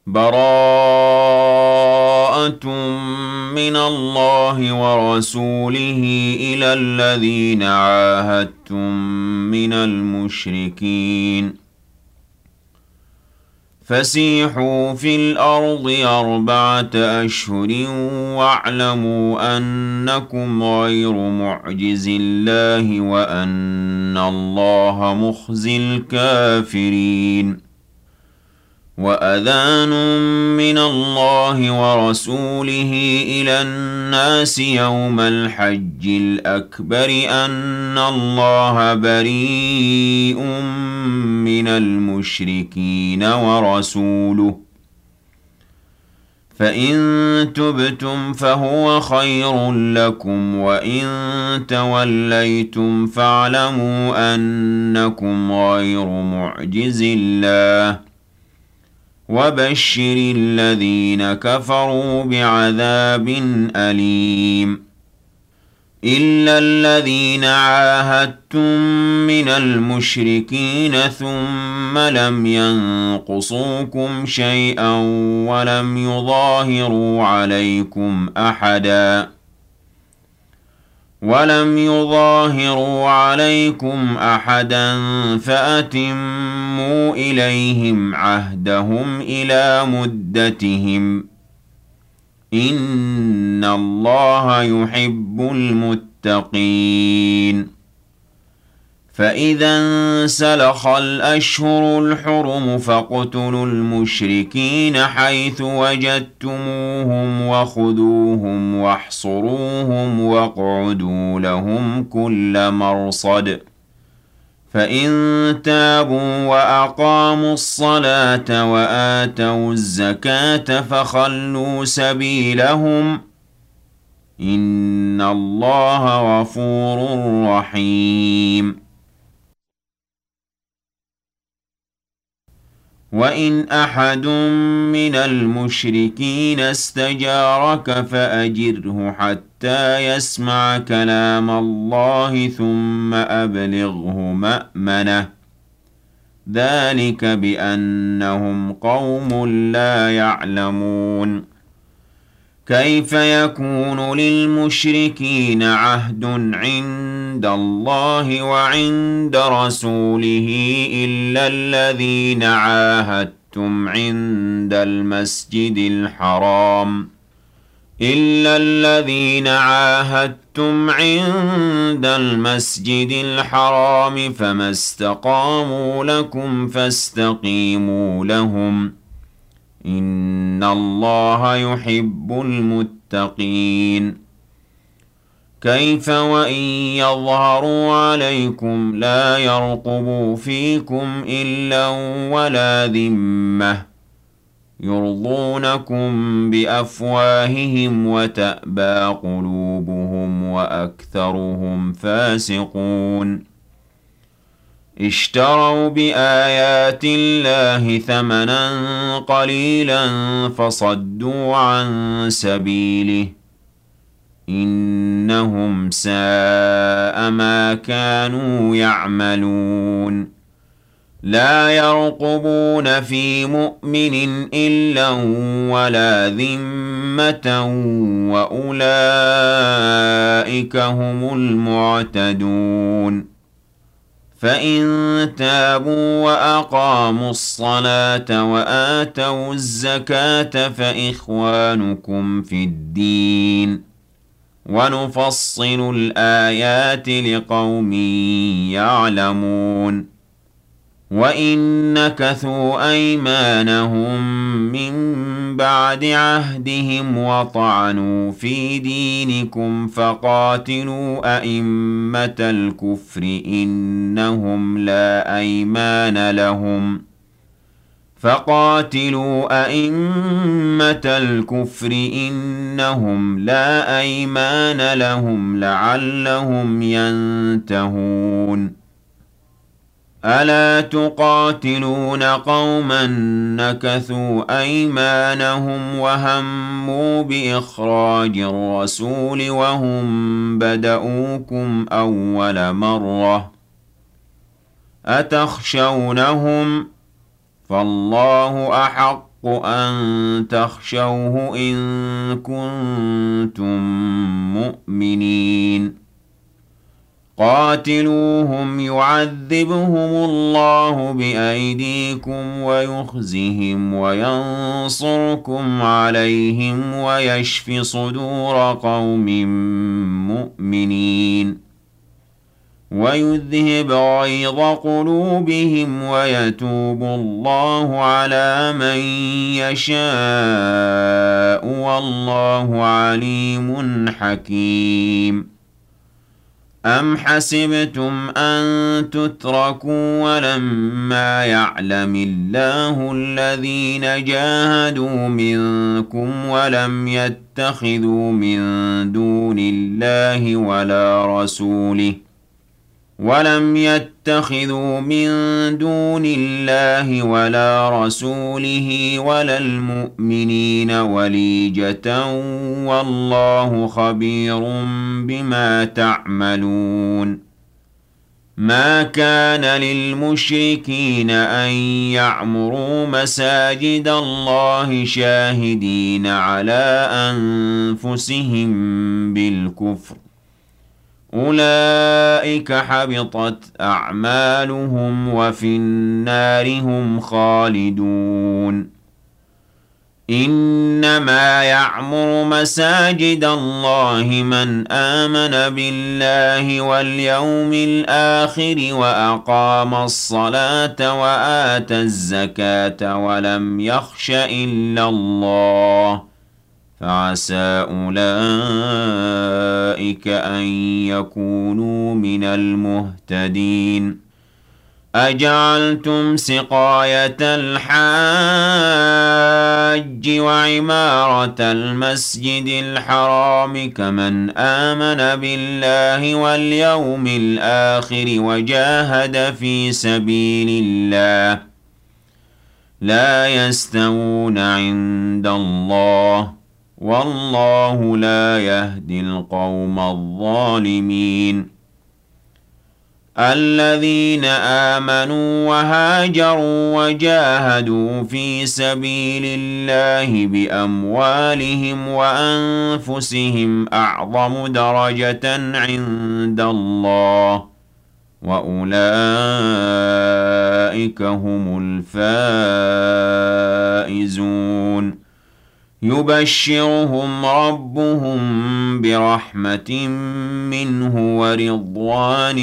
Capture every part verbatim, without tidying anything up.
براءة من الله ورسوله إلى الذين عاهدتم من المشركين فسيحوا في الأرض أربعة أشهر واعلموا أنكم غير معجز الله وأن الله مخزي الكافرين وأذان من الله ورسوله إلى الناس يوم الحج الأكبر أن الله بريء من المشركين ورسوله فإن تبتم فهو خير لكم وإن توليتم فاعلموا أنكم غير معجز الله وبشر الذين كفروا بعذاب أليم إلا الذين عاهدتم من المشركين ثم لم ينقصوكم شيئا ولم يظاهروا عليكم أحدا ولم يظاهروا عليكم أحدا فأتموا إليهم عهدهم إلى مدتهم إن الله يحب المتقين فإذا انسلخ الأشهر الحرم فاقتلوا المشركين حيث وجدتموهم وخذوهم واحصروهم واقعدوا لهم كل مرصد فإن تابوا وأقاموا الصلاة وآتوا الزكاة فخلوا سبيلهم إن الله غفور رحيم وإن أحد من المشركين استجارك فأجره حتى يسمع كلام الله ثم أبلغه مأمنه ذلك بأنهم قوم لا يعلمون كيف يكون للمشركين عهد عند الله وعند رسوله إلا الذين عاهدتم عند المسجد الحرام إلا الذين عاهدتم عند المسجد الحرام فما استقاموا لكم فاستقيموا لهم إن الله يحب المتقين كيف وإن يظهروا عليكم لا يرقبوا فيكم إلا ولا ذمة يرضونكم بأفواههم وتأبى قلوبهم وأكثرهم فاسقون اشتروا بآيات الله ثمنا قليلا فصدوا عن سبيله إنهم ساء ما كانوا يعملون لا يرقبون في مؤمن إلا ولا ذمة وأولئك هم المعتدون فإن تابوا وأقاموا الصلاة وآتوا الزكاة فإخوانكم في الدين ونفصل الآيات لقوم يعلمون وإن نكثوا أيمانهم من بعد عهدهم وطعنوا في دينكم فقاتلوا أئمة الكفر إنهم لا أيمان لهم فقاتلوا أئمة الكفر إنهم لا أيمان لهم لعلهم ينتهون ألا تقاتلون قوما نكثوا أيمانهم وهموا بإخراج الرسول وهم بدؤوكم أول مرة أتخشونهم فالله أحق أن تخشوه إن كنتم مؤمنين قاتلوهم يعذبهم الله بأيديكم ويخزهم وينصركم عليهم ويشف صدور قوم مؤمنين ويذهب غيظ قلوبهم ويتوب الله على من يشاء والله عليم حكيم أم حسبتم أن تتركوا ولما يعلم الله الذين جاهدوا منكم ولم يتخذوا من دون الله ولا رسوله ولم يتخذوا من دون الله ولا رسوله ولا المؤمنين وليجة والله خبير بما تعملون ما كان للمشركين أن يعمروا مساجد الله شاهدين على أنفسهم بالكفر أولئك حبطت أعمالهم وفي النار هم خالدون إنما يعمر مساجد الله من آمن بالله واليوم الآخر وأقام الصلاة وآتى الزكاة ولم يخش إلا الله فعسى أولئك أن يكونوا من المهتدين أجعلتم سقاية الحاج وعمارة المسجد الحرام كمن آمن بالله واليوم الآخر وجاهد في سبيل الله لا يستوون عند الله والله لا يهدي القوم الظالمين الذين آمنوا وهاجروا وجاهدوا في سبيل الله بأموالهم وأنفسهم أعظم درجة عند الله وأولئك هم الفائزون يبشرهم ربهم برحمة منه ورضوان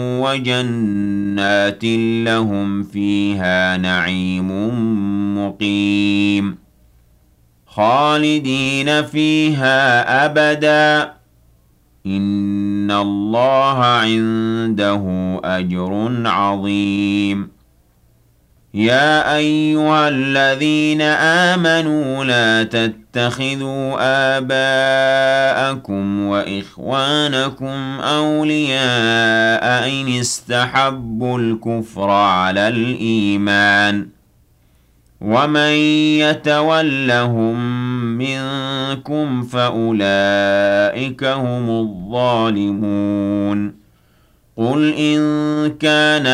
وجنات لهم فيها نعيم مقيم خالدين فيها أبدا إن الله عنده أجر عظيم يا أيها الذين آمنوا لا تتخذوا آباءكم وإخوانكم أولياء إن استحبوا الكفر على الإيمان ومن يتولهم منكم فأولئك هم الظالمون قل إن كان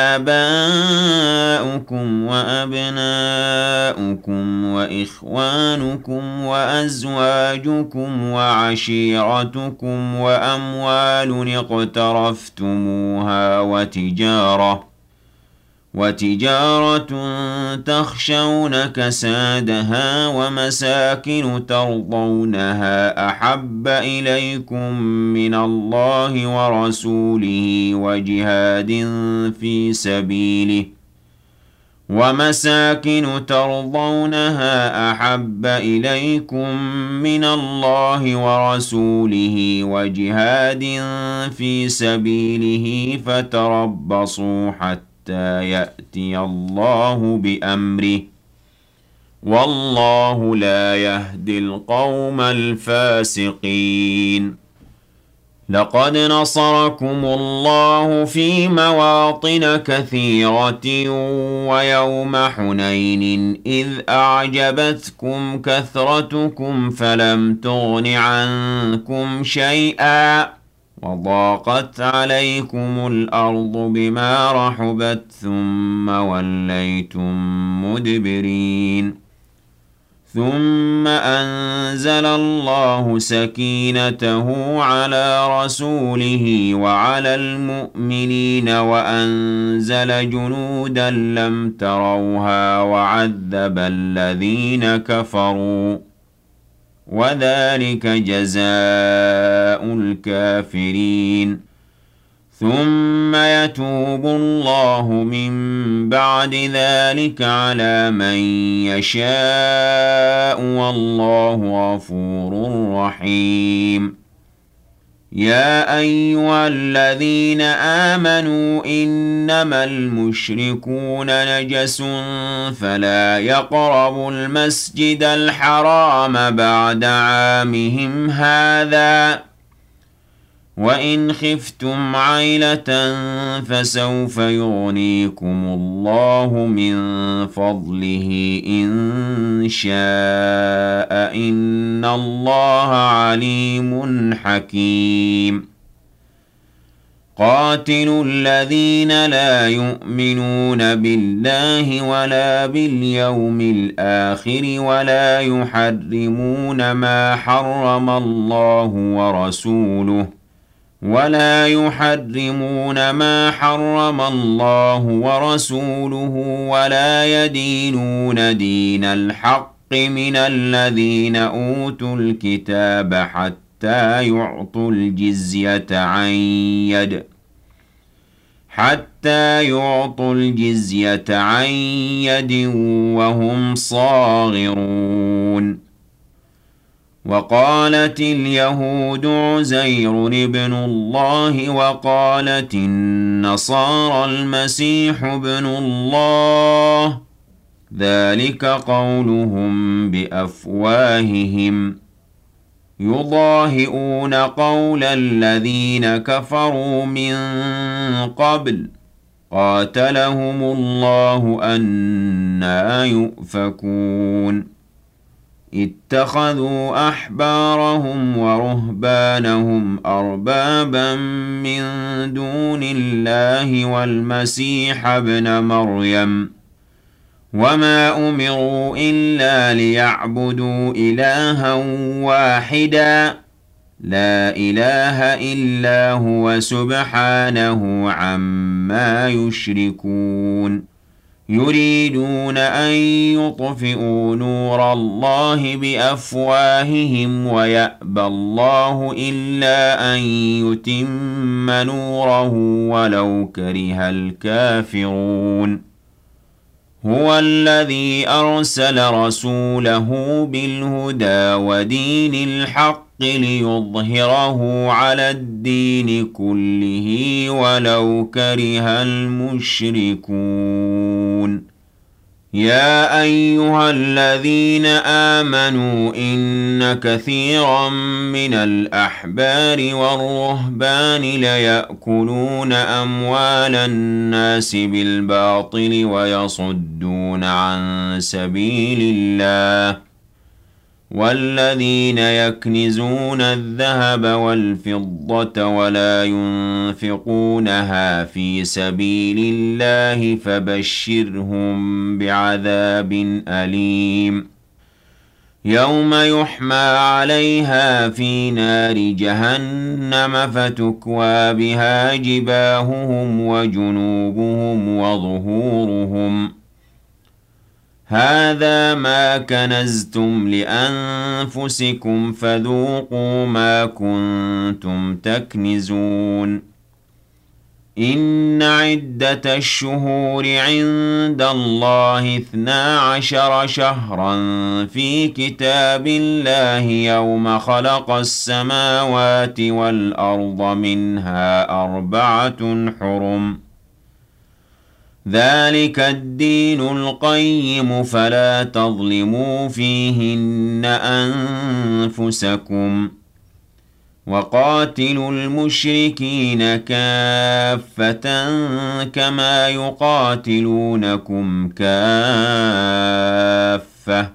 آباؤكم وأبناؤكم وإخوانكم وأزواجكم وعشيرتكم وأموال اقترفتموها وتجارة وتجارة تخشون كسادها ومساكن ترضونها أحب إليكم من الله ورسوله وجهاد في سبيله ومساكن ترضونها أحب إليكم من الله ورسوله وجهاد في سبيله فتربصوا حتى حتى يأتي الله بأمره والله لا يهدي القوم الفاسقين لقد نصركم الله في مواطن كثيرة ويوم حنين إذ أعجبتكم كثرتكم فلم تغن عنكم شيئا وضاقت عليكم الأرض بما رحبت ثم وليتم مدبرين ثم أنزل الله سكينته على رسوله وعلى المؤمنين وأنزل جنودا لم تروها وعذب الذين كفروا وذلك جزاء الكافرين ثم يتوب الله من بعد ذلك على من يشاء والله غفور رحيم يا أيها الذين آمنوا إنما المشركون نجس فلا يقربوا المسجد الحرام بعد عامهم هذا وإن خفتم عيلة فسوف يغنيكم الله من فضله إن شاء إن الله عليم حكيم قاتلوا الذين لا يؤمنون بالله ولا باليوم الآخر ولا يحرمون ما حرم الله ورسوله ولا يحرمون ما حرم الله ورسوله ولا يدينون دين الحق من الذين أوتوا الكتاب حتى يعطوا الجزية عن يد حتى يعطوا الجزية عن يد وهم صاغرون وقالت اليهود عزير ابن الله وقالت النصارى المسيح ابن الله ذلك قولهم بأفواههم يضاهئون قول الذين كفروا من قبل قاتلهم الله أنى يؤفكون اتخذوا أحبارهم ورهبانهم أربابا من دون الله والمسيح ابن مريم وما أمروا إلا ليعبدوا إلها واحدا لا إله إلا هو سبحانه عما يشركون يريدون أن يطفئوا نور الله بأفواههم ويأبى الله إلا أن يتم نوره ولو كره الكافرون هو الذي أرسل رسوله بالهدى ودين الحق ليظهره على الدين كله ولو كره المشركون يا أيها الذين آمنوا إن كثيرا من الأحبار والرهبان ليأكلون أموال الناس بالباطل ويصدون عن سبيل الله والذين يكنزون الذهب والفضة ولا ينفقونها في سبيل الله فبشرهم بعذاب أليم يوم يحمى عليها في نار جهنم فتكوى بها جباههم وجنوبهم وظهورهم هذا ما كنزتم لأنفسكم فذوقوا ما كنتم تكنزون إن عدة الشهور عند الله اثنا عشر شهرا في كتاب الله يوم خلق السماوات والأرض منها أربعة حرم ذلك الدين القيم فلا تظلموا فيهن أنفسكم وقاتلوا المشركين كافة كما يقاتلونكم كافة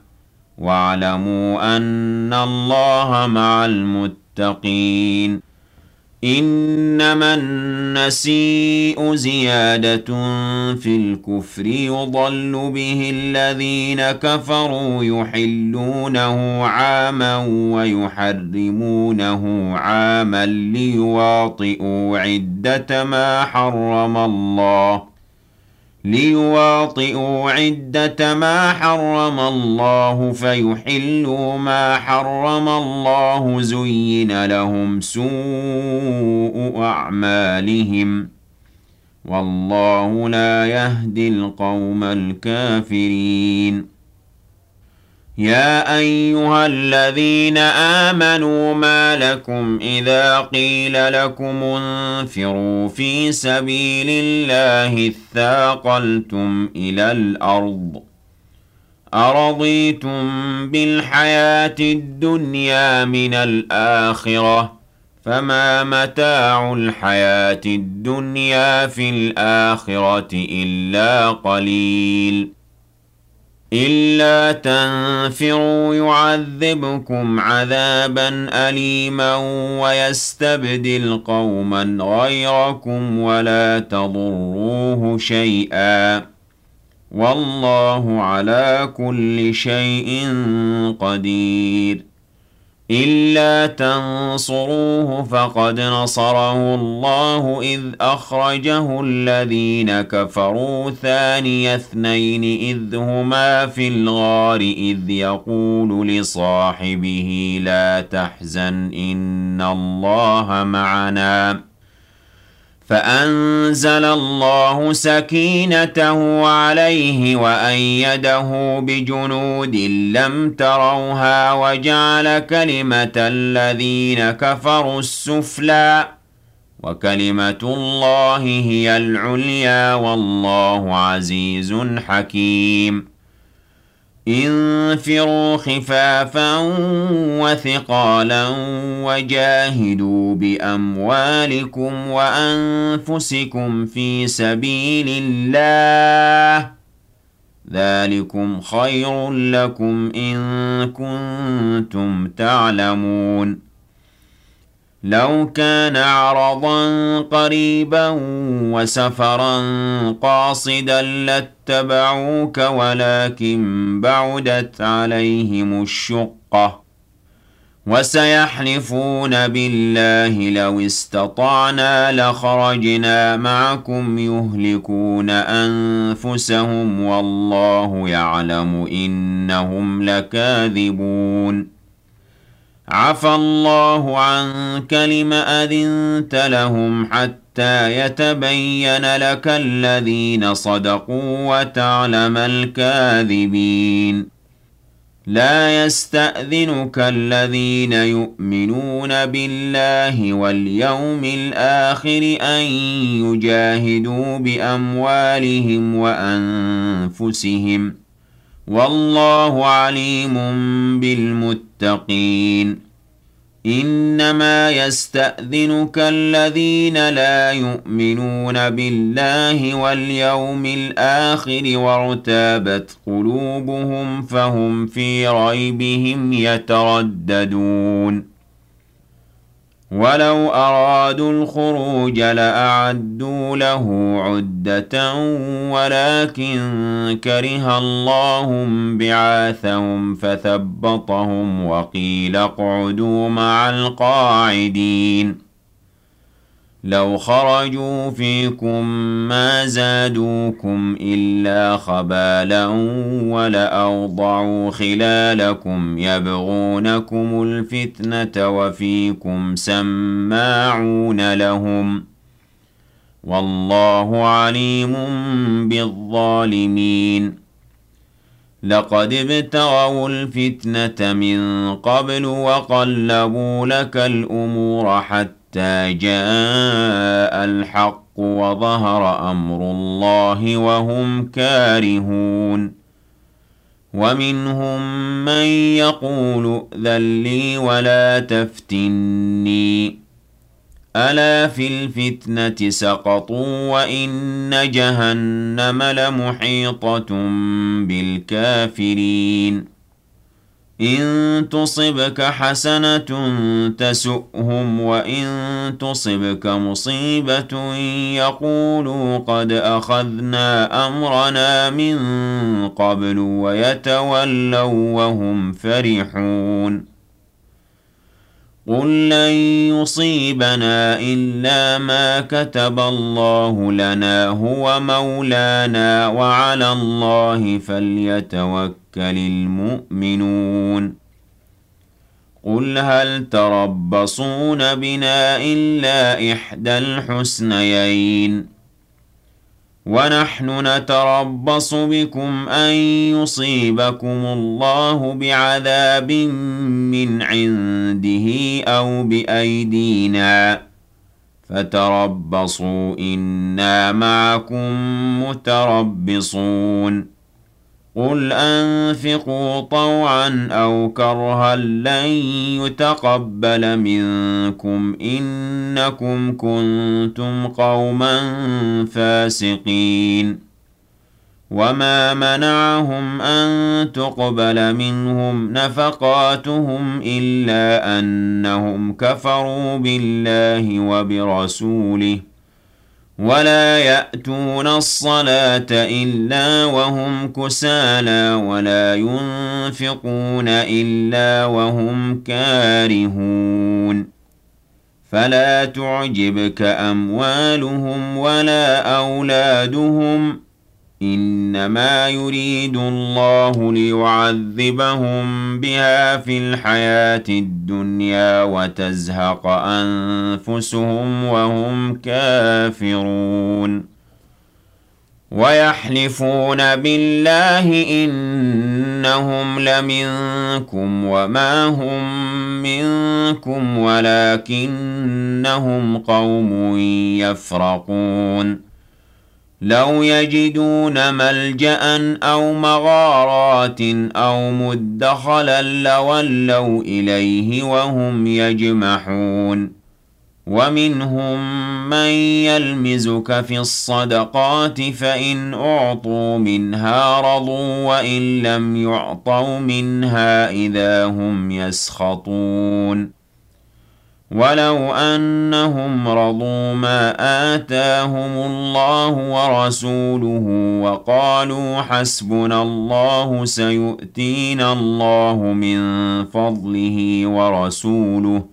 واعلموا أن الله مع المتقين إنما النسيء زيادة في الكفر يضل به الذين كفروا يحلونه عاما ويحرمونه عاما ليواطئوا عدة ما حرم الله ليواطئوا عدة ما حرم الله فيحلوا ما حرم الله زين لهم سوء أعمالهم والله لا يهدي القوم الكافرين يا أيها الذين آمنوا ما لكم إذا قيل لكم انفروا في سبيل الله اثاقلتم إلى الأرض أرضيتم بالحياة الدنيا من الآخرة فما متاع الحياة الدنيا في الآخرة إلا قليل إلا تنفروا يعذبكم عذابا أليما ويستبدل قوما غيركم ولا تضروه شيئا والله على كل شيء قدير إلا تنصروه فقد نصره الله إذ أخرجه الذين كفروا ثاني اثنين إذ هما في الغار إذ يقول لصاحبه لا تحزن إن الله معنا فأنزل الله سكينته عليه وأيده بجنود لم تروها وجعل كلمة الذين كفروا السفلى وكلمة الله هي العليا والله عزيز حكيم انفروا خفافا وثقالا وجاهدوا بأموالكم وأنفسكم في سبيل الله ذلكم خير لكم إن كنتم تعلمون لو كان عرضا قريبا وسفرا قاصدا لاتبعوك ولكن بعدت عليهم الشقة وسيحلفون بالله لو استطعنا لخرجنا معكم يهلكون أنفسهم والله يعلم إنهم لكاذبون عفى الله عنك لم أذنت لهم حتى يتبين لك الذين صدقوا وتعلم الكاذبين لا يستأذنك الذين يؤمنون بالله واليوم الآخر أن يجاهدوا بأموالهم وأنفسهم والله عليم بالمتقين إنما يستأذنك الذين لا يؤمنون بالله واليوم الآخر وارتابت قلوبهم فهم في ريبهم يترددون ولو أرادوا الخروج لأعدوا له عدة ولكن كره الله بعاثهم فثبطهم وقيل اقعدوا مع القاعدين لو خرجوا فيكم ما زادوكم إلا خبالا ولأوضعوا خلالكم يبغونكم الفتنة وفيكم سماعون لهم والله عليم بالظالمين لقد ابتغوا الفتنة من قبل وقلبوا لك الأمور حتى حتى جاء الحق وظهر أمر الله وهم كارهون ومنهم من يقول ائذن لي ولا تفتني ألا في الفتنة سقطوا وإن جهنم لمحيطة بالكافرين إن تصبك حسنة تسؤهم وإن تصبك مصيبة يقولوا قد أخذنا أمرنا من قبل ويتولوا وهم فرحون قل لن يصيبنا إلا ما كتب الله لنا هو مولانا وعلى الله فليتوكل المؤمنون قل هل تربصون بنا إلا إحدى الحسنيين ونحن نتربص بكم أن يصيبكم الله بعذاب من عنده أو بأيدينا فتربصوا إنا معكم متربصون قل أنفقوا طوعا أو كرها لن يتقبل منكم إنكم كنتم قوما فاسقين وما منعهم أن تقبل منهم نفقاتهم إلا أنهم كفروا بالله وبرسوله ولا يأتون الصلاة إلا وهم كسالى ولا ينفقون إلا وهم كارهون فلا تعجبك أموالهم ولا أولادهم إنما يريد الله ليعذبهم بها في الحياة الدنيا وتزهق أنفسهم وهم كافرون ويحلفون بالله إنهم لمنكم وما هم منكم ولكنهم قوم يفرقون لو يجدون ملجأ أو مغارات أو مدخلا لولوا إليه وهم يجمحون ومنهم من يلمزك في الصدقات فإن أعطوا منها رضوا وإن لم يعطوا منها إذا هم يسخطون ولو أنهم رضوا ما آتاهم الله ورسوله وقالوا حسبنا الله سيؤتينا الله من فضله ورسوله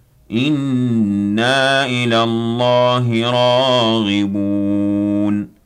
إنا إلى الله راغبون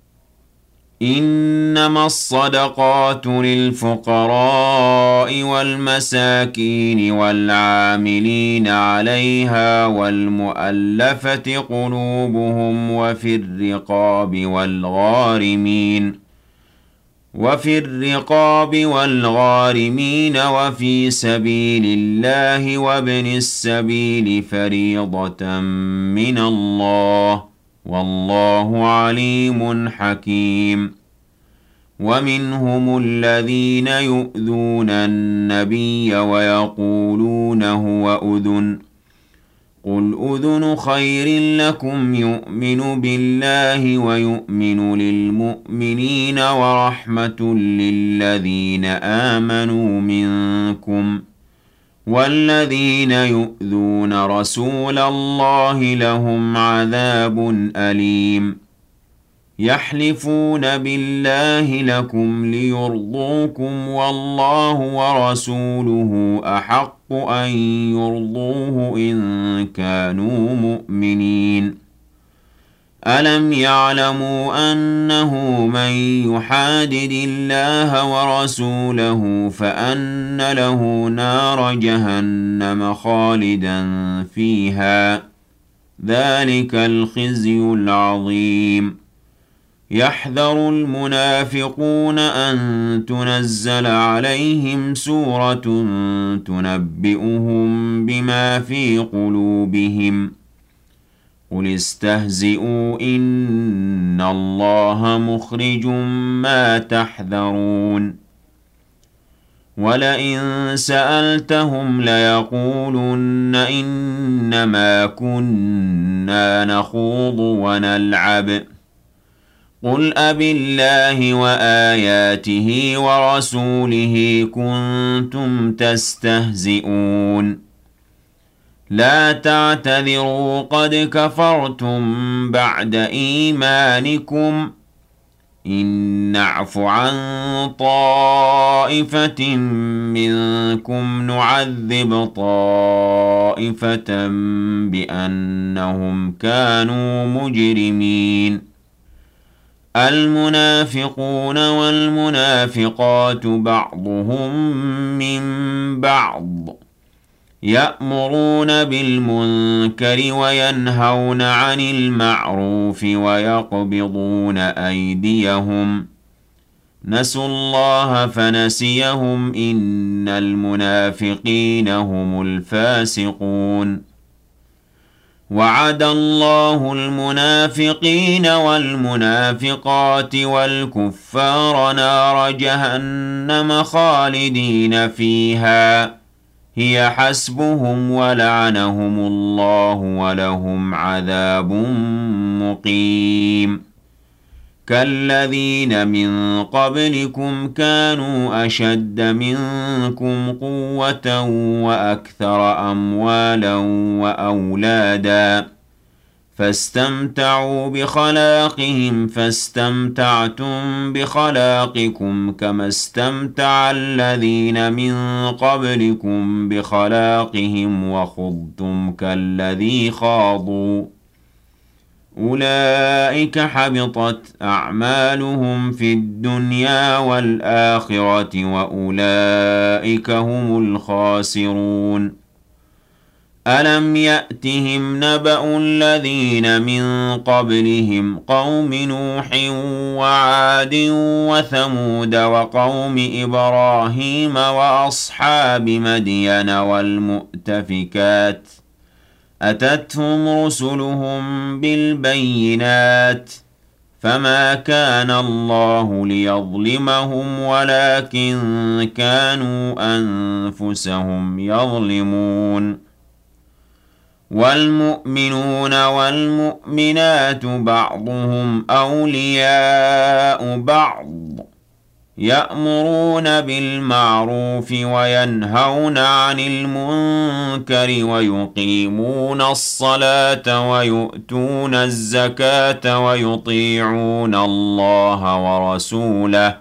إنما الصدقات للفقراء والمساكين والعاملين عليها والمؤلفة قلوبهم وفي الرقاب والغارمين وفي الرقاب والغارمين وفي سبيل الله وابن السبيل فريضة من الله والله عليم حكيم ومنهم الذين يؤذون النبي ويقولون هو أذن قل أذن خير لكم يؤمن بالله ويؤمن للمؤمنين ورحمة للذين آمنوا منكم والذين يؤذون رسول الله لهم عذاب أليم يحلفون بالله لكم ليرضوكم والله ورسوله أحق أن يرضوه إن كانوا مؤمنين ألم يعلموا أنه من يحادد الله ورسوله فأن له نار جهنم خالدا فيها ذلك الخزي العظيم يحذر المنافقون أن تنزل عليهم سورة تنبئهم بما في قلوبهم قل استهزئوا إن الله مخرج ما تحذرون ولئن سألتهم ليقولن إنما كنا نخوض ونلعب قل أبالله وآياته ورسوله كنتم تستهزئون لا تعتذروا قد كفرتم بعد إيمانكم إن نعف عن طائفة منكم نعذب طائفة بأنهم كانوا مجرمين المنافقون والمنافقات بعضهم من بعض يأمرون بالمنكر وينهون عن المعروف ويقبضون أيديهم نسوا الله فنسيهم إن المنافقين هم الفاسقون وعد الله المنافقين والمنافقات والكفار نار جهنم خالدين فيها هي حسبهم ولعنهم الله ولهم عذاب مقيم كالذين من قبلكم كانوا أشد منكم قوة وأكثر أموالا وأولادا فاستمتعوا بخلاقهم فاستمتعتم بخلاقكم كما استمتع الذين من قبلكم بخلاقهم وخضتم كالذي خاضوا أولئك حبطت أعمالهم في الدنيا والآخرة وأولئك هم الخاسرون ألم يأتهم نبأ الذين من قبلهم قوم نوح وعاد وثمود وقوم إبراهيم وأصحاب مدين والمؤتفكات أتتهم رسلهم بالبينات فما كان الله ليظلمهم ولكن كانوا أنفسهم يظلمون والمؤمنون والمؤمنات بعضهم أولياء بعض يأمرون بالمعروف وينهون عن المنكر ويقيمون الصلاة ويؤتون الزكاة ويطيعون الله ورسوله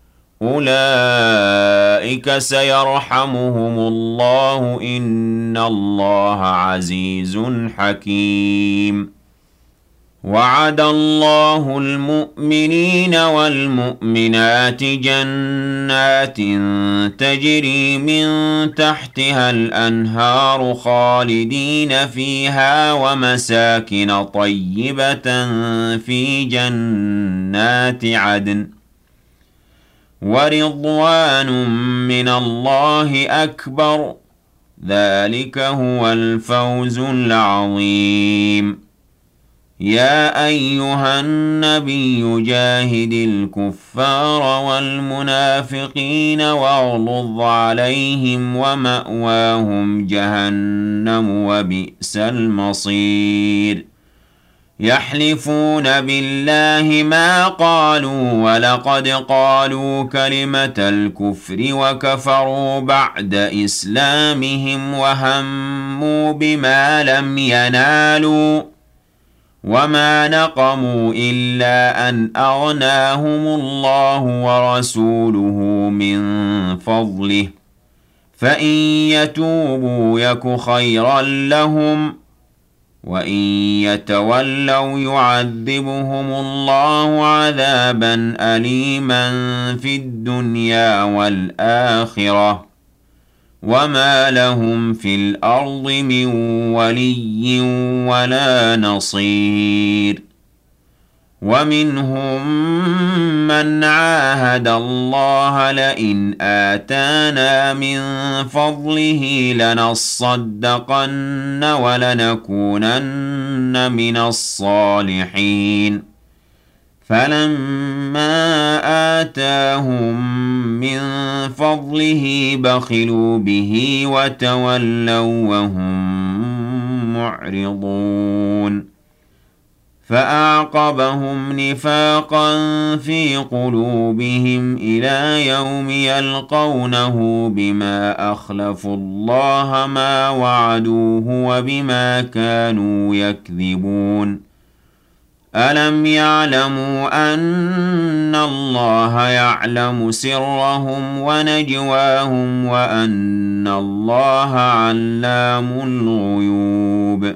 أولئك سيرحمهم الله إن الله عزيز حكيم وعد الله المؤمنين والمؤمنات جنات تجري من تحتها الأنهار خالدين فيها ومساكن طيبة في جنات عدن ورضوان من الله أكبر ذلك هو الفوز العظيم يا أيها النبي جاهد الكفار والمنافقين واغلظ عليهم ومأواهم جهنم وبئس المصير يحلفون بالله ما قالوا ولقد قالوا كلمة الكفر وكفروا بعد إسلامهم وهموا بما لم ينالوا وما نقموا إلا أن أغناهم الله ورسوله من فضله فإن يتوبوا يك خيرا لهم وإن يتولوا يعذبهم الله عذابا أليما في الدنيا والآخرة وما لهم في الأرض من ولي ولا نصير ومنهم من عاهد الله لئن آتانا من فضله لنصدقن ولنكونن من الصالحين فلما آتاهم من فضله بخلوا به وتولوا وهم معرضون فأعقبهم نفاقا في قلوبهم إلى يوم يلقونه بما أخلفوا الله ما وعدوه وبما كانوا يكذبون ألم يعلموا أن الله يعلم سرهم ونجواهم وأن الله علام الغيوب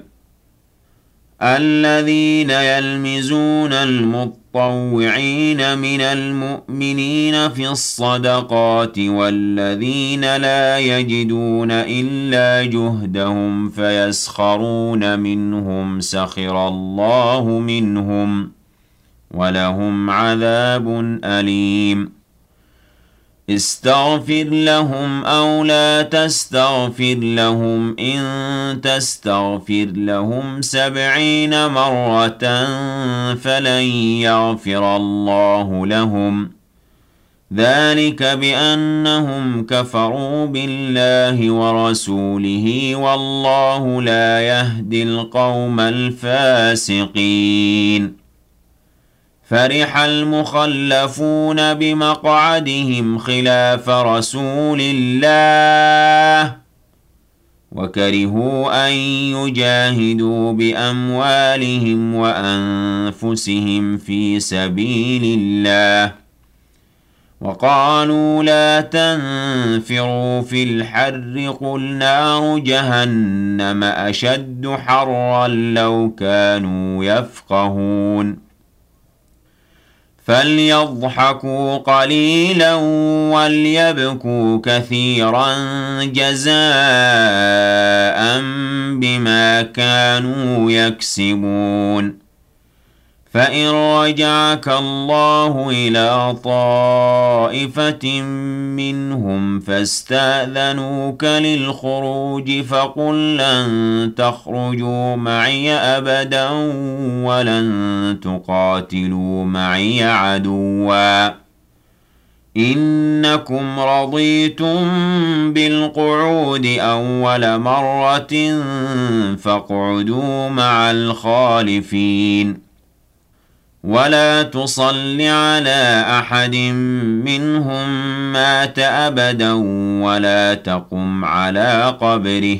الذين يلمزون المطوعين من المؤمنين في الصدقات والذين لا يجدون إلا جهدهم فيسخرون منهم سخر الله منهم ولهم عذاب أليم استغفر لهم أو لا تستغفر لهم إن تستغفر لهم سبعين مرة فلن يغفر الله لهم ذلك بأنهم كفروا بالله ورسوله والله لا يهدي القوم الفاسقين فرح المخلفون بمقعدهم خلاف رسول الله وكرهوا أن يجاهدوا بأموالهم وأنفسهم في سبيل الله وقالوا لا تنفروا في الحر قل نار جهنم أشد حرا لو كانوا يفقهون فليضحكوا قليلا وليبكوا كثيرا جزاء بما كانوا يكسبون فإن رجعك الله إلى طائفة منهم فاستأذنوك للخروج فقل لن تخرجوا معي أبدا ولن تقاتلوا معي عدوا إنكم رضيتم بالقعود أول مرة فاقعدوا مع الخالفين ولا تصل على أحد منهم مات أبدا ولا تقم على قبره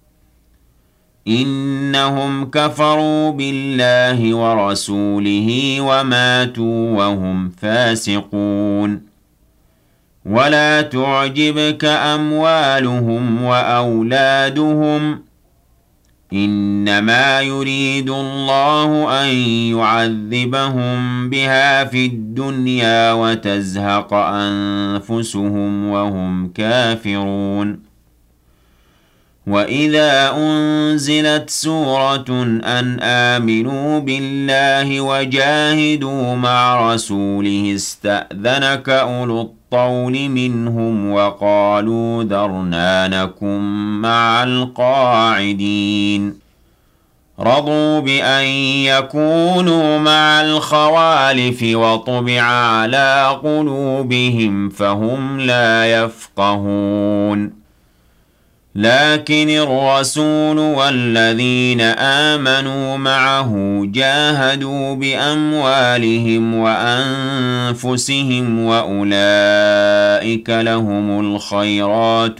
إنهم كفروا بالله ورسوله وماتوا وهم فاسقون ولا تعجبك أموالهم وأولادهم إنما يريد الله أن يعذبهم بها في الدنيا وتزهق أنفسهم وهم كافرون وإذا أنزلت سورة أن آمنوا بالله وجاهدوا مع رسوله استأذنك أولو الطول منهم وقالوا ذرنا نكن مع القاعدين رضوا بأن يكونوا مع الخوالف وطبع على قلوبهم فهم لا يفقهون لكن الرسول والذين آمنوا معه جاهدوا بأموالهم وأنفسهم وأولئك لهم الخيرات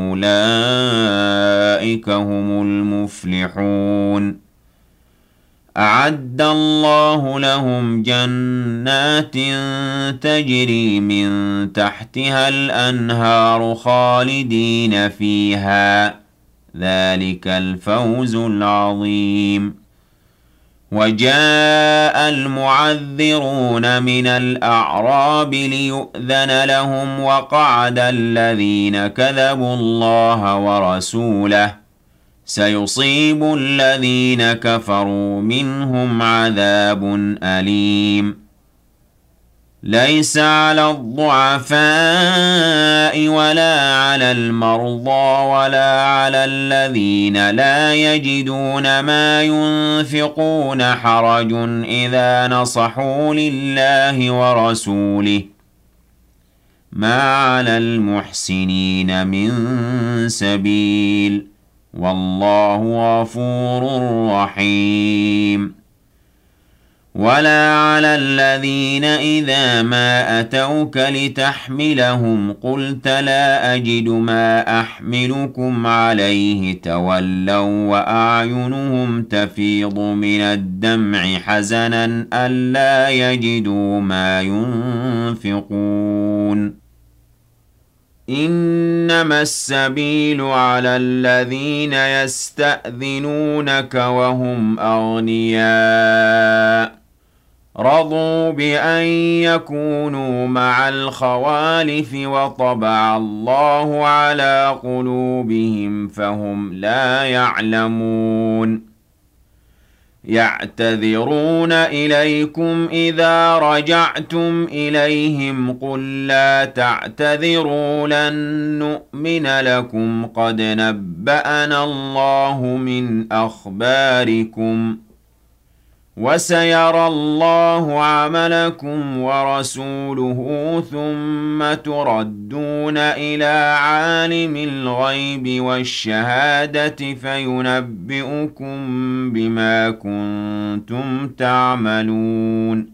وأولئك هم المفلحون أعد الله لهم جنات تجري من تحتها الأنهار خالدين فيها ذلك الفوز العظيم وجاء المعذرون من الأعراب ليؤذن لهم وقعد الذين كذبوا الله ورسوله سيصيب الذين كفروا منهم عذاب أليم ليس على الضعفاء ولا على المرضى ولا على الذين لا يجدون ما ينفقون حرج إذا نصحوا لله ورسوله ما على المحسنين من سبيل، والله غفور رحيم. ولا على الذين إذا ما أتوك لتحملهم قلت لا أجد ما أحملكم عليه تولوا وأعينهم تفيض من الدمع حزنا ألا يجدوا ما ينفقون إنما السبيل على الذين يستأذنونك وهم أغنياء رضوا بأن يكونوا مع الخوالف وطبع الله على قلوبهم فهم لا يعلمون يعتذرون إليكم إذا رجعتم إليهم قل لا تعتذروا لن نؤمن لكم قد نبأنا الله من أخباركم وسيرى الله عملكم ورسوله ثم تردون إلى عالم الغيب والشهادة فينبئكم بما كنتم تعملون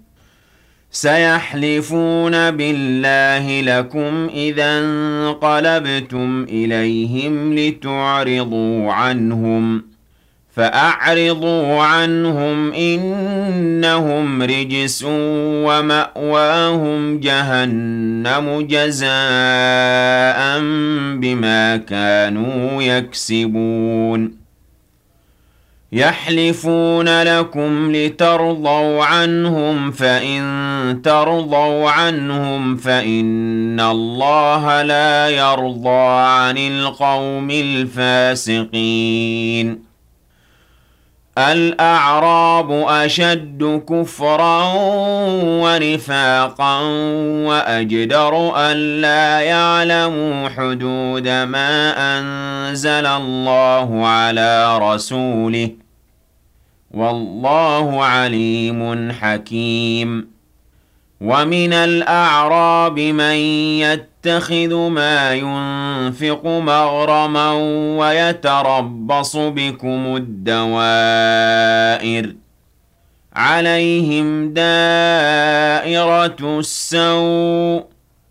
سيحلفون بالله لكم إذا انقلبتم إليهم لتعرضوا عنهم فأعرضوا عنهم إنهم رجس ومأواهم جهنم جزاء بما كانوا يكسبون يحلفون لكم لترضوا عنهم فإن ترضوا عنهم فإن الله لا يرضى عن القوم الفاسقين الأعراب أشد كفرا ونفاقا وأجدر ألا يعلموا حدود ما أنزل الله على رسوله والله عليم حكيم ومن الأعراب من يتخذ ما ينفق مغرما ويتربص بكم الدوائر عليهم دائرة السوء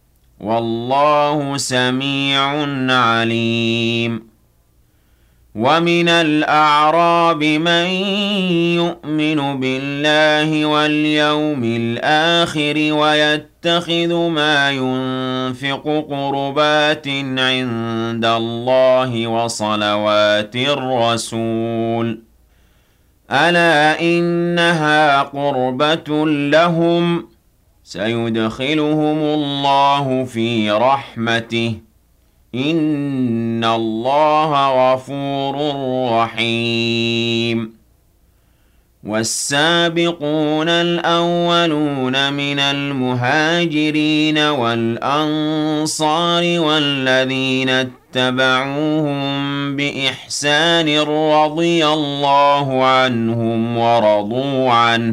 والله سميع عليم ومن الأعراب من يؤمن بالله واليوم الآخر ويتخذ ما ينفق قربات عند الله وصلوات الرسول ألا إنها قربة لهم سيدخلهم الله في رحمته إن الله غفور رحيم والسابقون الأولون من المهاجرين والأنصار والذين اتبعوهم بإحسان رضي الله عنهم ورضوا عنه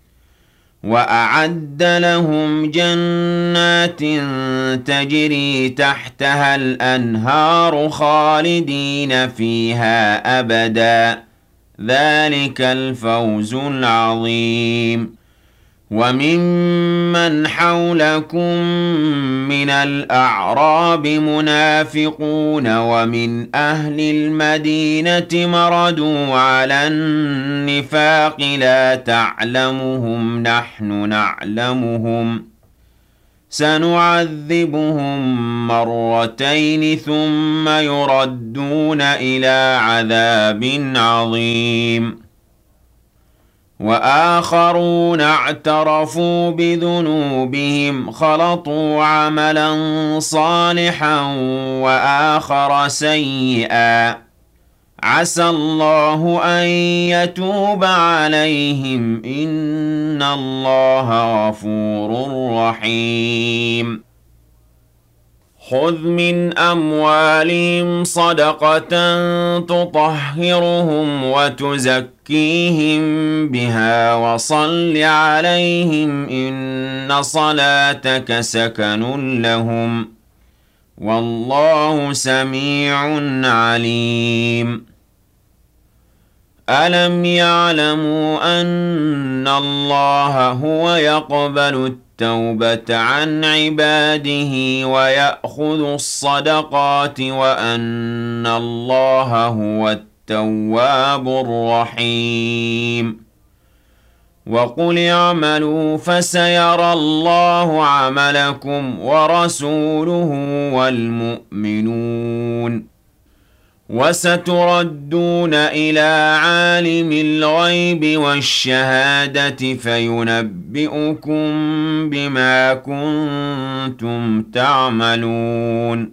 وأعد لهم جنات تجري تحتها الأنهار خالدين فيها أبدا ذلك الفوز العظيم وممن حولكم من الأعراب منافقون ومن أهل المدينة مردوا على النفاق لا تعلمهم نحن نعلمهم سنعذبهم مرتين ثم يردون إلى عذاب عظيم وآخرون اعترفوا بذنوبهم خلطوا عملا صالحا وآخر سيئا عسى الله أن يتوب عليهم إن الله غفور رحيم خذ من أموالهم صدقة تطهرهم وتزكيهم بها وصل عليهم إن صلاتك سكن لهم والله سميع عليم أَلَمْ يَعْلَمُوا أَنَّ اللَّهَ هُوَ يَقْبَلُ التَّوْبَةَ عَنْ عِبَادِهِ وَيَأْخُذُ الصَّدَقَاتِ وَأَنَّ اللَّهَ هُوَ التَّوَّابُ الرَّحِيمُ وَقُلِ اعْمَلُوا فَسَيَرَى اللَّهُ عَمَلَكُمْ وَرَسُولُهُ وَالْمُؤْمِنُونَ وَسَتُرَدُّونَ إِلَى عَالِمِ الْغَيْبِ وَالشَّهَادَةِ فَيُنَبِّئُكُم بِمَا كُنتُمْ تَعْمَلُونَ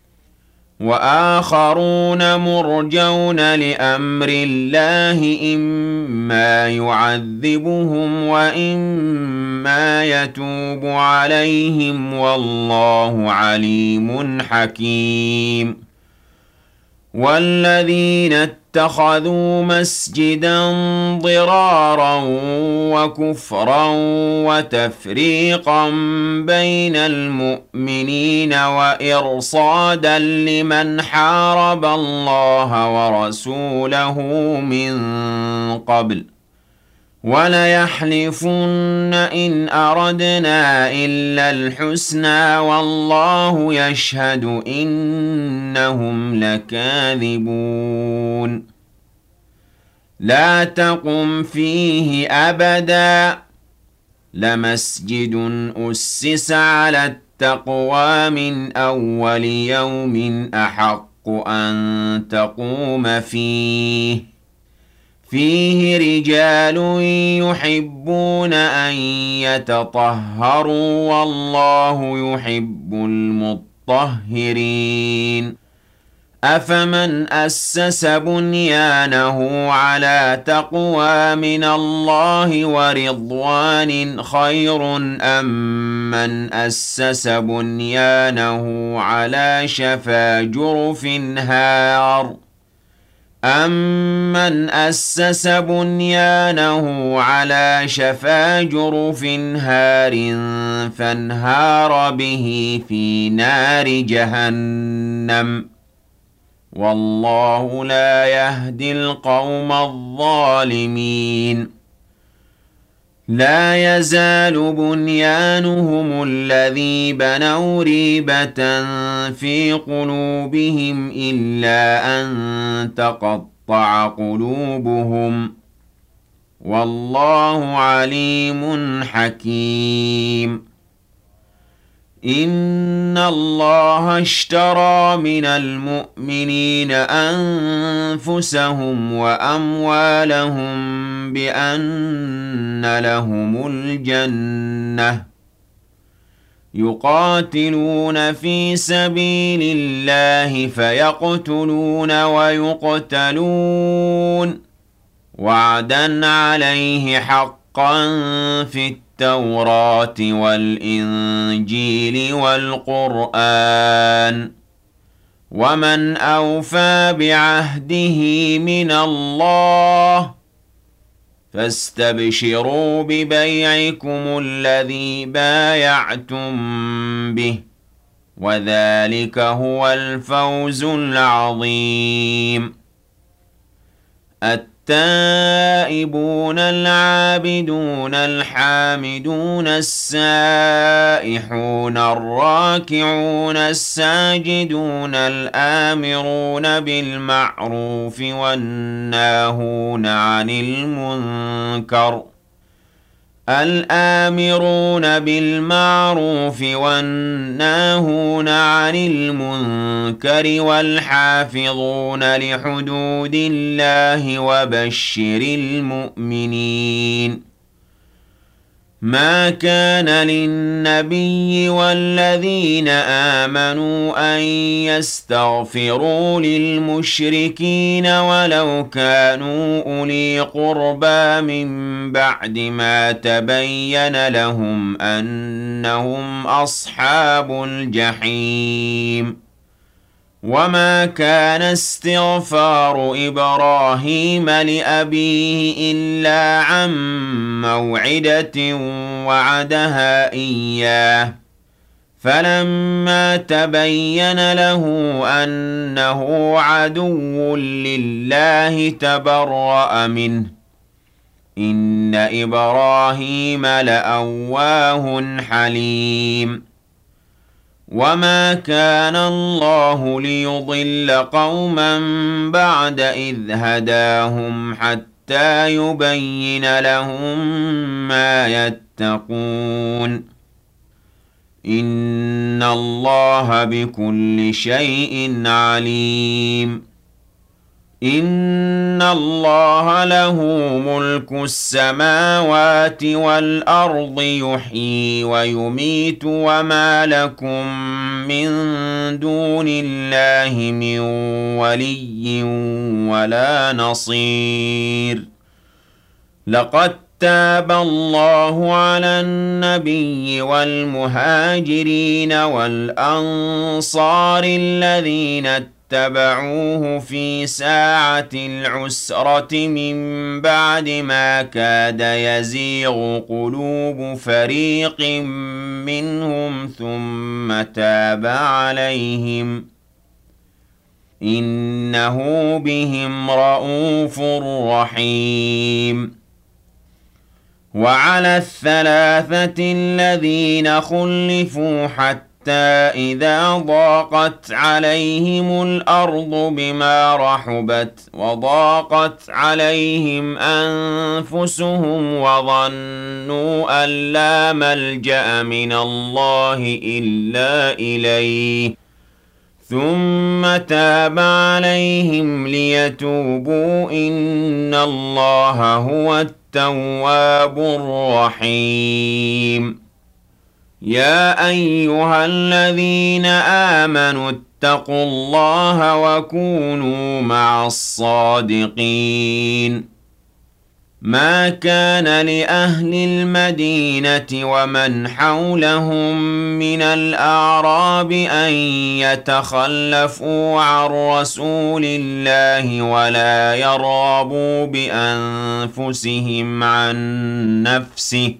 وَآخَرُونَ مُرْجَوْنَ لِأَمْرِ اللَّهِ إِمَّا يُعَذِّبُهُمْ وَإِمَّا يَتُوبُ عَلَيْهِمْ وَاللَّهُ عَلِيمٌ حَكِيمٌ وَالَّذِينَ اتَّخَذُوا مَسْجِدًا ضِرَارًا وَكُفْرًا وَتَفْرِيقًا بَيْنَ الْمُؤْمِنِينَ وَإِرْصَادًا لِمَنْ حَارَبَ اللَّهَ وَرَسُولَهُ مِنْ قَبْلُ وَلَيَحْلِفُنَّ إِنْ أَرَدْنَا إِلَّا الْحُسْنَى وَاللَّهُ يَشْهَدُ إِنَّهُمْ لَكَاذِبُونَ لَا تَقُمْ فِيهِ أَبَدًا لَمَسْجِدٌ أُسِّسَ عَلَى التَّقْوَى مِنْ أَوَّلِ يَوْمٍ أَحَقُّ أَن تَقُومَ فِيهِ فِيهِ رِجَالٌ يُحِبُّونَ أَن يَتَطَهَّرُوا وَاللَّهُ يُحِبُّ الْمُطَّهِّرِينَ أَفَمَنْ أَسَّسَ بُنْيَانَهُ عَلَى تَقْوَى مِنَ اللَّهِ وَرِضْوَانٍ خَيْرٌ أَمْ مَنْ أَسَّسَ بُنْيَانَهُ عَلَى شَفَا جُرُفٍ هَارٍ أَمَّنْ أَسَّسَ بُنْيَانَهُ عَلَى شَفَا جُرُفٍ هَارٍ فَانْهَارَ بِهِ فِي نَارِ جَهَنَّمَ وَاللَّهُ لَا يَهْدِي الْقَوْمَ الظَّالِمِينَ لَا يَزَالُ بُنْيَانُهُمُ الَّذِي بَنَوْا رِيبَةً فِي قُلُوبِهِمْ إِلَّا أَن تَقَطَّعَ قُلُوبُهُمْ وَاللَّهُ عَلِيمٌ حَكِيمٌ إِنَّ اللَّهَ اشْتَرَىٰ مِنَ الْمُؤْمِنِينَ أَنفُسَهُمْ وَأَمْوَالَهُم بِأَنَّ لَهُمُ الْجَنَّةَ يُقَاتِلُونَ فِي سَبِيلِ اللَّهِ فَيَقْتُلُونَ وَيُقْتَلُونَ وَعْدًا عَلَيْهِ حَقًّا فِي التَّوْرَاةِ وَالْإِنجِيلِ وَالْقُرْآنِ وَمَنْ أَوْفَىٰ بِعَهْدِهِ مِنَ اللَّهِ فَاسْتَبْشِرُوا بِبَيْعِكُمُ الَّذِي بَايَعْتُم بِهِ وَذَٰلِكَ هُوَ الْفَوْزُ الْعَظِيمُ التائبون العابدون الحامدون السائحون الراكعون الساجدون الآمرون بالمعروف والناهون عن المنكر الآمرون بالمعروف والناهون عن المنكر والحافظون لحدود الله وبشر المؤمنين ما كان للنبي والذين آمنوا أن يستغفروا للمشركين ولو كانوا أولي قربى من بعد ما تبين لهم أنهم أصحاب الجحيم وما كان استغفار إبراهيم لأبيه إلا عن موعدة وعدها إياه فَلَمَّا تَبَيَّنَ لَهُ أَنَّهُ عَدُوٌّ لِّلَّهِ تَبَرَّأَ مِنْهُ ۚ إِنَّ إِبْرَاهِيمَ لَأَوَّاهٌ حَلِيمٌ وَمَا كَانَ اللَّهُ لِيُضِلَّ قَوْمًا بَعْدَ إِذْ هَدَاهُمْ حَتَّىٰ يُبَيِّنَ لَهُم مَّا يَتَّقُونَ إِنَّ اللَّهَ بِكُلِّ شَيْءٍ عَلِيمٌ إِنَّ اللَّهَ لَهُ مُلْكُ السَّمَاوَاتِ وَالْأَرْضِ يُحْيِي وَيُمِيتُ وَمَا لَكُم مِّن دُونِ اللَّهِ مِن وَلِيٍّ وَلَا نَصِيرٍ لَقَد تَّابَ اللَّهُ عَلَى النَّبِيِّ وَالْمُهَاجِرِينَ وَالْأَنصَارِ الَّذِينَ اتَّبَعُوهُ فِي سَاعَةِ الْعُسْرَةِ مِن بَعْدِ مَا كَادَ يَزِيغُ قُلُوبُ فَرِيقٍ مِّنْهُمْ ثُمَّ تَابَ عَلَيْهِمْ ۚ إِنَّهُ بِهِمْ رَءُوفٌ رَّحِيمٌ وَعَلَى الثَّلَاثَةِ الَّذِينَ خُلِّفُوا حَتَّىٰ إِذَا ضَاقَتْ عَلَيْهِمُ الْأَرْضُ بِمَا رَحُبَتْ وَضَاقَتْ عَلَيْهِمْ أَنفُسُهُمْ وَظَنُّوا أَن لَّا مَلْجَأَ مِنَ اللَّهِ إِلَّا إِلَيْهِ ثُمَّ تَابَ عَلَيْهِمْ لِيَتُوبُوا إِنَّ اللَّهَ هُوَ التَّوَّابُ الرَّحِيمُ يَا أَيُّهَا الَّذِينَ آمَنُوا اتَّقُوا اللَّهَ وَكُونُوا مَعَ الصَّادِقِينَ مَا كَانَ لِأَهْلِ الْمَدِينَةِ وَمَنْ حَوْلَهُم مِّنَ الْأَعْرَابِ أَن يَتَخَلَّفُوا عَن رَّسُولِ اللَّهِ وَلَا يَرْغَبُوا بِأَنفُسِهِمْ عَن نَّفْسِهِ ۚ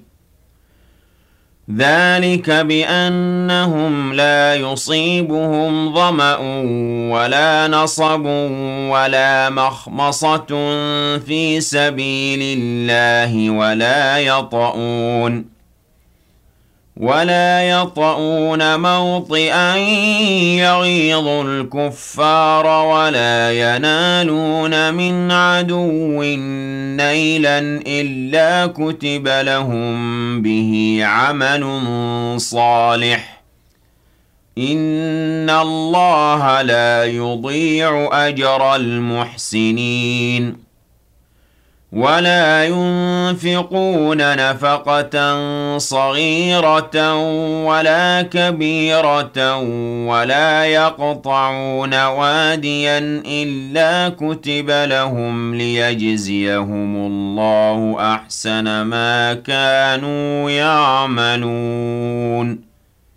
ذَٰلِكَ بِأَنَّهُمْ لَا يُصِيبُهُمْ ظَمَأٌ وَلَا نَصَبٌ وَلَا مَخْمَصَةٌ فِي سَبِيلِ اللَّهِ وَلَا يَطَئُونَ وَلَا يَطَئُونَ مَوْطِئًا يَغِيظُ الْكُفَّارَ وَلَا يَنَالُونَ مِنْ عَدُوٍّ نَيْلًا إِلَّا كُتِبَ لَهُم بِهِ عَمَلٌ صَالِحٌ ۚ إِنَّ اللَّهَ لَا يُضِيعُ أَجْرَ الْمُحْسِنِينَ وَلَا يُنفِقُونَ نَفَقَةً صَغِيرَةً وَلَا كَبِيرَةً وَلَا يَقْطَعُونَ وَادِيًا إِلَّا كُتِبَ لَهُمْ لِيَجْزِيَهُمُ اللَّهُ أَحْسَنَ مَا كَانُوا يَعْمَلُونَ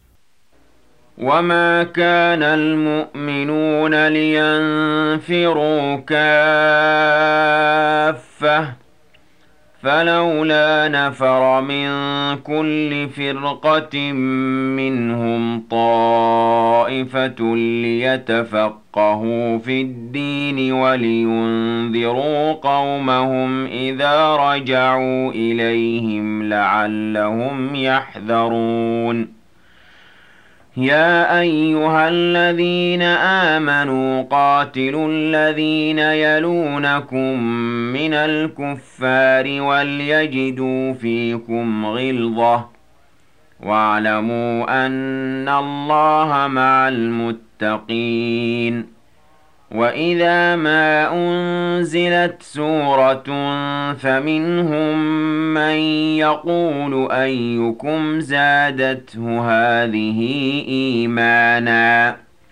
وَمَا كَانَ الْمُؤْمِنُونَ لِيَنفِرُوا كَافَّةً ۚ فَلَوْلَا نَفَرَ مِن كُلِّ فِرْقَةٍ مِّنْهُمْ طَائِفَةٌ لِّيَتَفَقَّهُوا فِي الدِّينِ وَلِيُنذِرُوا قَوْمَهُمْ إِذَا رَجَعُوا إِلَيْهِمْ لَعَلَّهُمْ يَحْذَرُونَ يَا أَيُّهَا الَّذِينَ آمَنُوا قَاتِلُوا الَّذِينَ يَلُونَكُم مِّنَ الْكُفَّارِ وَلْيَجِدُوا فِيكُمْ غِلْظَةً ۚ وَاعْلَمُوا أَنَّ اللَّهَ مَعَ الْمُتَّقِينَ وَإِذَا مَا أُنزِلَتْ سُورَةٌ فَمِنْهُم مَّن يَقُولُ أَيُّكُمْ زَادَتْهُ هَٰذِهِ إِيمَانًا ۚ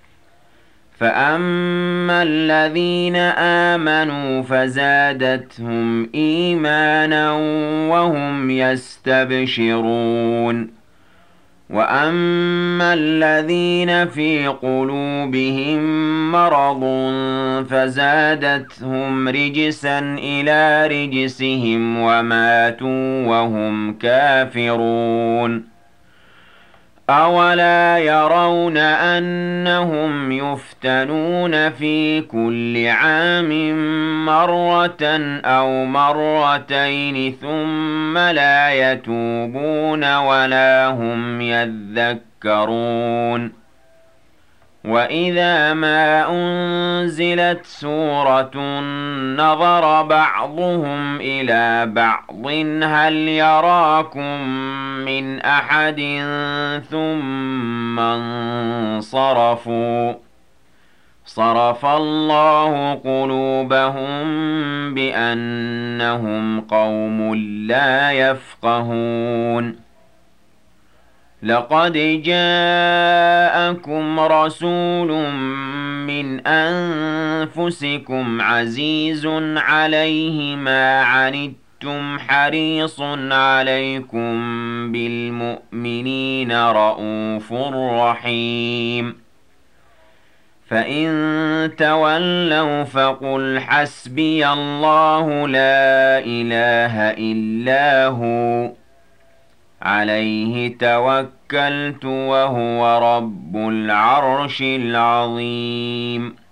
فَأَمَّا الَّذِينَ آمَنُوا فَزَادَتْهُمْ إِيمَانًا وَهُمْ يَسْتَبْشِرُونَ وَأَمَّا الَّذِينَ فِي قُلُوبِهِم مَّرَضٌ فَزَادَتْهُمْ رِجْسًا إِلَىٰ رِجْسِهِمْ وَمَاتُوا وَهُمْ كَافِرُونَ أَوَلَا يَرَوْنَ أَنَّهُمْ يُفْتَنُونَ فِي كُلِّ عَامٍ مَّرَّةً أَوْ مَرَّتَيْنِ ثُمَّ لَا يَتُوبُونَ وَلَا هُمْ يَذَّكَّرُونَ وَإِذَا مَا أُنزِلَتْ سُورَةٌ نَظَرَ بَعْضُهُمْ إِلَىٰ بَعْضٍ هَلْ يَرَاكُم مِّنْ أَحَدٍ ثُمَّ انصَرَفُوا ۚ صَرَفَ اللَّهُ قُلُوبَهُم بِأَنَّهُمْ قَوْمٌ لَّا يَفْقَهُونَ لَقَدْ جَاءَكُمْ رَسُولٌ مِّنْ أَنفُسِكُمْ عَزِيزٌ عَلَيْهِ مَا عَنِتُّمْ حَرِيصٌ عَلَيْكُم بِالْمُؤْمِنِينَ رَءُوفٌ رَّحِيمٌ فَإِن تَوَلَّوْا فَقُلْ حَسْبِيَ اللَّهُ لَا إِلَٰهَ إِلَّا هُوَ عَلَيْهِ تَوَكَّلْتُ وَهُوَ رَبُّ الْعَرْشِ الْعَظِيمِ